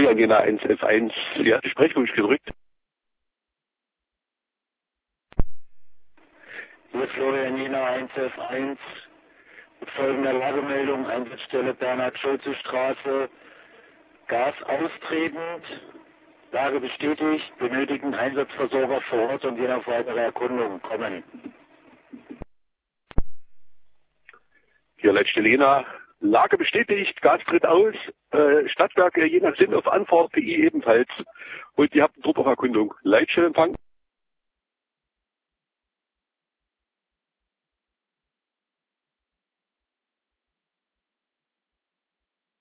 Florian Jena 1F1. Sie hat die Sprechwunsch gedrückt. Hier Florian Jena 1F1 mit folgender Lagemeldung, Einsatzstelle Bernhard-Schulze-Straße, Gas austretend, Lage bestätigt, benötigen Einsatzversorger vor Ort und gehen auf weitere Erkundungen kommen. Hier Leitstelle Jena, Lage bestätigt, Gas tritt aus, Stadtwerke Jena sind auf Anfahrt, PI ebenfalls und ihr habt eine Trupp auf Erkundung. Leitstellenempfang.